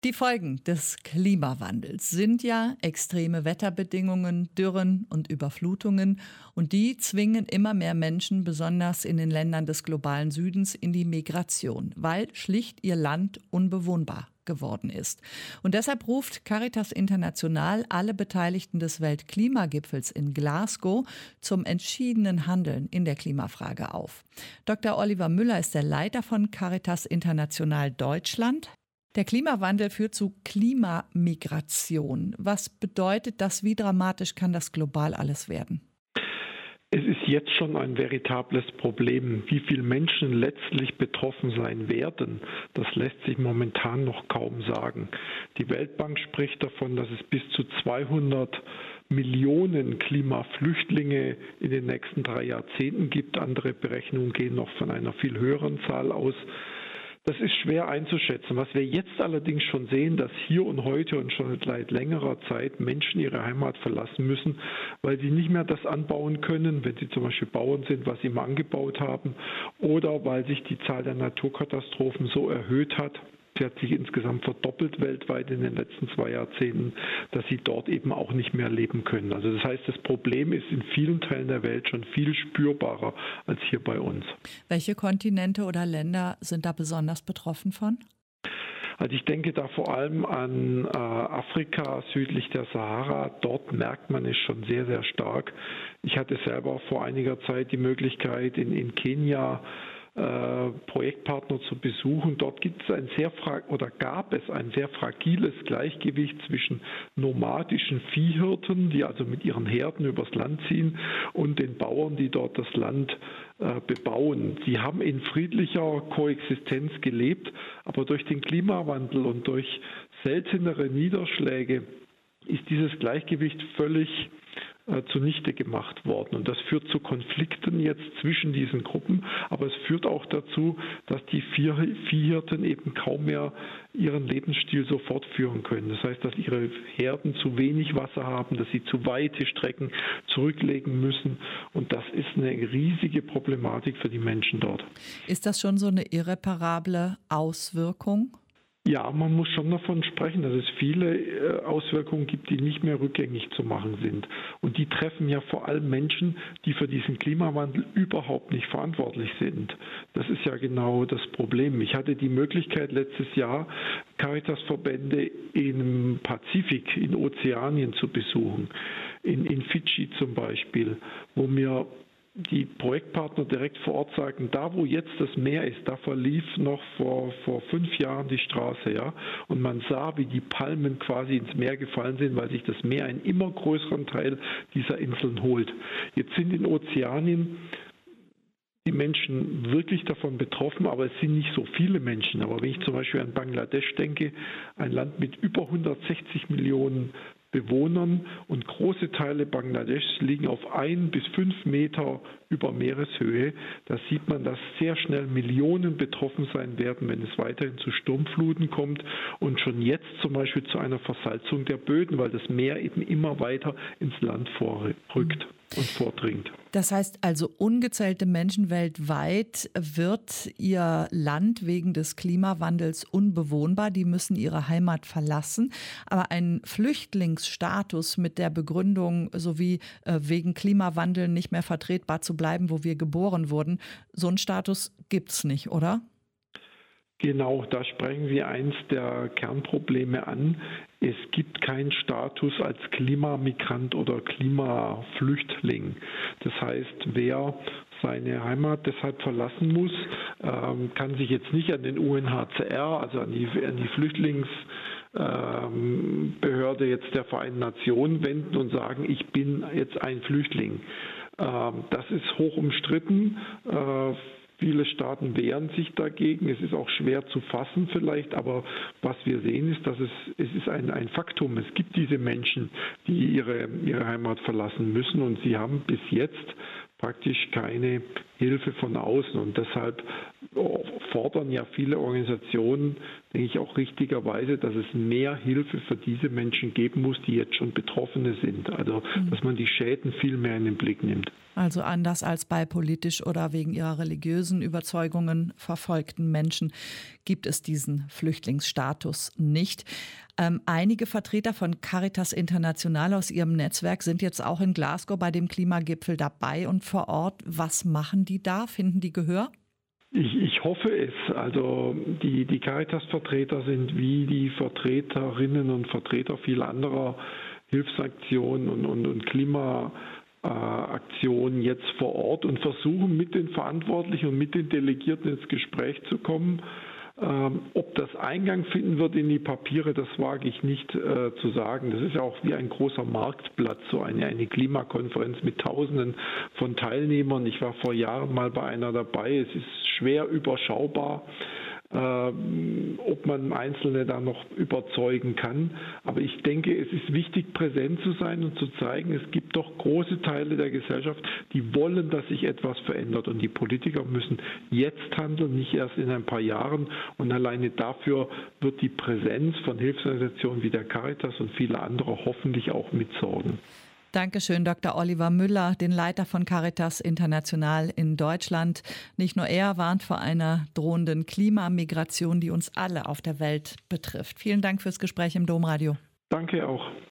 Die Folgen des Klimawandels sind ja extreme Wetterbedingungen, Dürren und Überflutungen. Und die zwingen immer mehr Menschen, besonders in den Ländern des globalen Südens, in die Migration, weil schlicht ihr Land unbewohnbar geworden ist. Und deshalb ruft Caritas International alle Beteiligten des Weltklimagipfels in Glasgow zum entschiedenen Handeln in der Klimafrage auf. Dr. Oliver Müller ist der Leiter von Caritas International Deutschland. Der Klimawandel führt zu Klimamigration. Was bedeutet das? Wie dramatisch kann das global alles werden? Es ist jetzt schon ein veritables Problem. Wie viele Menschen letztlich betroffen sein werden, das lässt sich momentan noch kaum sagen. Die Weltbank spricht davon, dass es bis zu 200 Millionen Klimaflüchtlinge in den nächsten 3 Jahrzehnten gibt. Andere Berechnungen gehen noch von einer viel höheren Zahl aus. Das ist schwer einzuschätzen. Was wir jetzt allerdings schon sehen, dass hier und heute und schon seit längerer Zeit Menschen ihre Heimat verlassen müssen, weil sie nicht mehr das anbauen können, wenn sie zum Beispiel Bauern sind, was sie mal angebaut haben, oder weil sich die Zahl der Naturkatastrophen so erhöht hat. Sie hat sich insgesamt verdoppelt weltweit in den letzten 2 Jahrzehnten, dass sie dort eben auch nicht mehr leben können. Also das heißt, das Problem ist in vielen Teilen der Welt schon viel spürbarer als hier bei uns. Welche Kontinente oder Länder sind da besonders betroffen von? Also ich denke da vor allem an Afrika südlich der Sahara. Dort merkt man es schon sehr, sehr stark. Ich hatte selber vor einiger Zeit die Möglichkeit, in Kenia Projektpartner zu besuchen. Dort gab es ein sehr fragiles Gleichgewicht zwischen nomadischen Viehhirten, die also mit ihren Herden übers Land ziehen, und den Bauern, die dort das Land bebauen. Sie haben in friedlicher Koexistenz gelebt, aber durch den Klimawandel und durch seltenere Niederschläge ist dieses Gleichgewicht völlig zunichte gemacht worden. Und das führt zu Konflikten jetzt zwischen diesen Gruppen, aber es führt auch dazu, dass die Viehhirten eben kaum mehr ihren Lebensstil so fortführen können. Das heißt, dass ihre Herden zu wenig Wasser haben, dass sie zu weite Strecken zurücklegen müssen. Und das ist eine riesige Problematik für die Menschen dort. Ist das schon so eine irreparable Auswirkung? Ja, man muss schon davon sprechen, dass es viele Auswirkungen gibt, die nicht mehr rückgängig zu machen sind. Und die treffen ja vor allem Menschen, die für diesen Klimawandel überhaupt nicht verantwortlich sind. Das ist ja genau das Problem. Ich hatte die Möglichkeit, letztes Jahr Caritas-Verbände im Pazifik, in Ozeanien zu besuchen. In Fidschi zum Beispiel, wo mir die Projektpartner direkt vor Ort sagen, da wo jetzt das Meer ist, da verlief noch vor 5 Jahren die Straße, ja, und man sah, wie die Palmen quasi ins Meer gefallen sind, weil sich das Meer einen immer größeren Teil dieser Inseln holt. Jetzt sind in Ozeanien die Menschen wirklich davon betroffen, aber es sind nicht so viele Menschen. Aber wenn ich zum Beispiel an Bangladesch denke, ein Land mit über 160 Millionen Bewohnern, und große Teile Bangladeschs liegen auf 1 bis 5 Meter über Meereshöhe. Da sieht man, dass sehr schnell Millionen betroffen sein werden, wenn es weiterhin zu Sturmfluten kommt und schon jetzt zum Beispiel zu einer Versalzung der Böden, weil das Meer eben immer weiter ins Land vorrückt und vordringt. Das heißt also, ungezählte Menschen weltweit wird ihr Land wegen des Klimawandels unbewohnbar. Die müssen ihre Heimat verlassen. Aber ein Flüchtlingsstatus mit der Begründung, sowie wegen Klimawandel nicht mehr vertretbar zu bleiben, wo wir geboren wurden, so einen Status gibt's nicht, oder? Genau, da sprechen Sie eins der Kernprobleme an. Es gibt keinen Status als Klimamigrant oder Klimaflüchtling. Das heißt, wer seine Heimat deshalb verlassen muss, kann sich jetzt nicht an den UNHCR, also an die Flüchtlingsbehörde jetzt der Vereinten Nationen wenden und sagen, ich bin jetzt ein Flüchtling. Das ist hoch umstritten. Viele Staaten wehren sich dagegen. Es ist auch schwer zu fassen vielleicht, aber was wir sehen ist, dass es ist ein Faktum. Es gibt diese Menschen, die ihre Heimat verlassen müssen, und sie haben bis jetzt praktisch keine Hilfe von außen. Und deshalb fordern ja viele Organisationen, denke ich auch richtigerweise, dass es mehr Hilfe für diese Menschen geben muss, die jetzt schon Betroffene sind. Also, dass man die Schäden viel mehr in den Blick nimmt. Also anders als bei politisch oder wegen ihrer religiösen Überzeugungen verfolgten Menschen gibt es diesen Flüchtlingsstatus nicht. Einige Vertreter von Caritas International aus ihrem Netzwerk sind jetzt auch in Glasgow bei dem Klimagipfel dabei und vor Ort. Was machen die da? Finden die Gehör? Ich hoffe es. Also die Caritas-Vertreter sind wie die Vertreterinnen und Vertreter vieler anderer Hilfsaktionen und Klimaaktionen jetzt vor Ort und versuchen mit den Verantwortlichen und mit den Delegierten ins Gespräch zu kommen. Ob das Eingang finden wird in die Papiere, das wage ich nicht zu sagen. Das ist ja auch wie ein großer Marktplatz, so eine Klimakonferenz mit Tausenden von Teilnehmern. Ich war vor Jahren mal bei einer dabei. Es ist schwer überschaubar, ob man Einzelne da noch überzeugen kann. Aber ich denke, es ist wichtig, präsent zu sein und zu zeigen, es gibt doch große Teile der Gesellschaft, die wollen, dass sich etwas verändert. Und die Politiker müssen jetzt handeln, nicht erst in ein paar Jahren. Und alleine dafür wird die Präsenz von Hilfsorganisationen wie der Caritas und viele andere hoffentlich auch mitsorgen. Dankeschön, Dr. Oliver Müller, den Leiter von Caritas International in Deutschland. Nicht nur er warnt vor einer drohenden Klimamigration, die uns alle auf der Welt betrifft. Vielen Dank fürs Gespräch im Domradio. Danke auch.